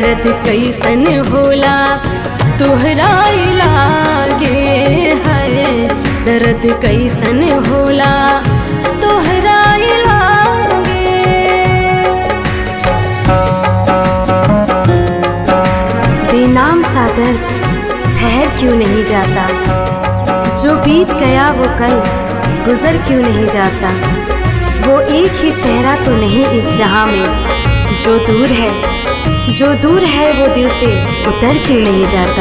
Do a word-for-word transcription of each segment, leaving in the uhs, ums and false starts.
दर्द कैसन होला तोहरा लागे है, दर्द कैसन होला तोहरा लागे। बेनाम सा दर्द ठहर क्यों नहीं जाता, जो बीत गया वो कल गुजर क्यों नहीं जाता। वो एक ही चेहरा तो नहीं इस जहां में, जो दूर है जो दूर है वो दिल से उतर क्यों नहीं जाता।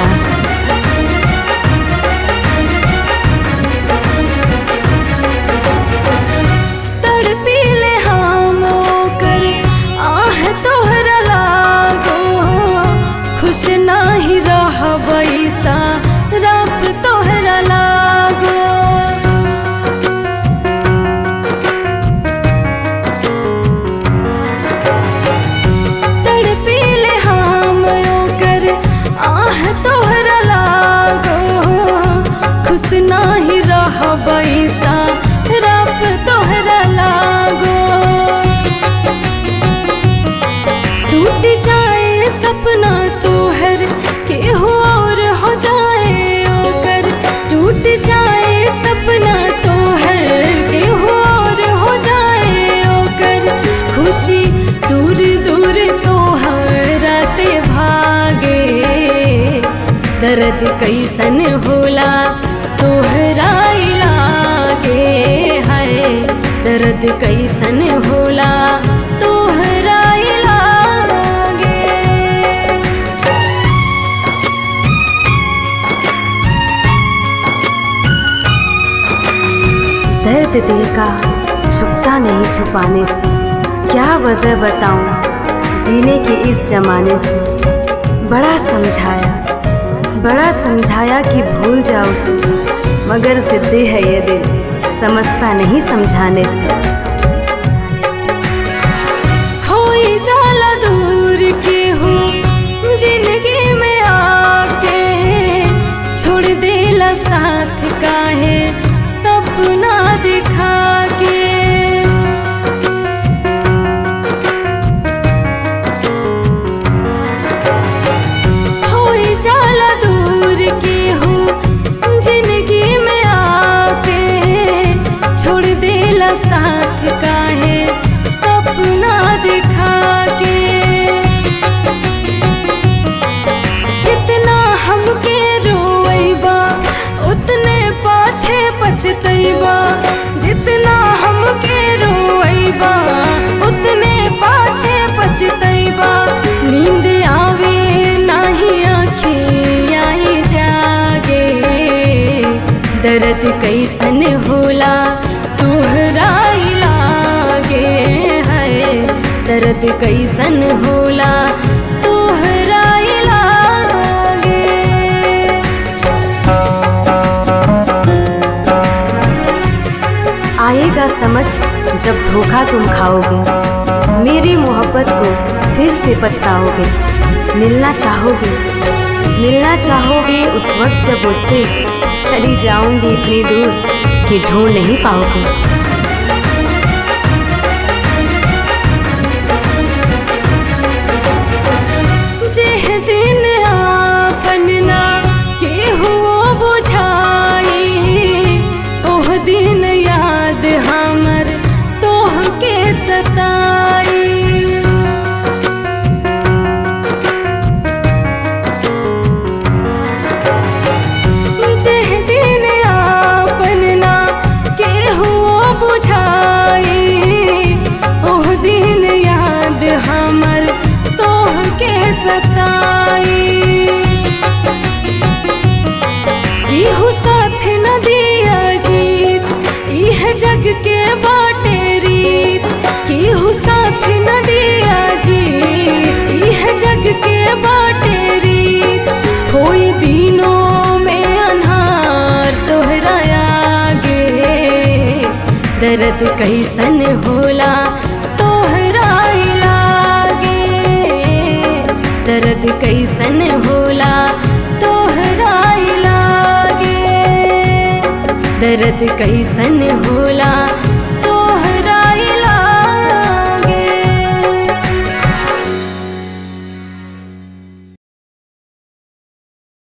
तड़पी ले हम कर आह तोहरा लागो, खुश नाही रहबई सा रब तोहरा लागो। नाही रहबई सा रब तोहरा लागो। टूट जाए सपना तोहर केहू और हो जाए ओकर, टूट जाए सपना तोहर केहू और हो जाए ओकर। खुशी दूर दूर तोहरा से भागे, दर्द कैसन होला तोहरा लागे है, दर्द कैसन होला तोहरा लागे। दर्द दिल का छुपता नहीं छुपाने से, क्या वजह बताऊं जीने के इस जमाने से। बड़ा समझाया बड़ा समझाया कि भूल जाओ उसे, मगर जिद्दी है ये दिल समझता नहीं समझाने से। होई जाला दूर के हो जिंदगी में आके, छोड़ देला साथ काहे सपना दिखा के। होई जाला दूर के हो जिंदगी में आके, छोड़ देला साथ काहे सपना दिखा के। जितना हमके रोइबा उतने पाछे पछतैबा, जितना हमके रोइबा उतने पाछे पछतैबा। नींद आवे नाही आँखियाँ जागे, दर्द कैसन होला तोहरा लागे है, दर्द कैसन होला तोहरा लागे। आएगा समझ जब धोखा तुम खाओगे, मेरी मोहब्बत को फिर से पछताओगे। मिलना चाहोगे मिलना चाहोगे उस वक्त जब मुझसे चली जाऊंगी इतनी दूर कि ढूंढ नहीं पाओगे। जेह दिन आपन ना केहू बुझाई, ओह दिन याद हमर तोह के सताई। हमर तोह के सताई, इहु साथ न दिया जीत, इह जग के बाटे रीत। इहु साथ न दिया जीत, इह जग के बाटे रीत। कोई दिनों में अन्हार तोहरा आगे, दर्द कैसन होला तोहरा दर्द कैसन होला तोहरा लागे, दर्द कैसन होला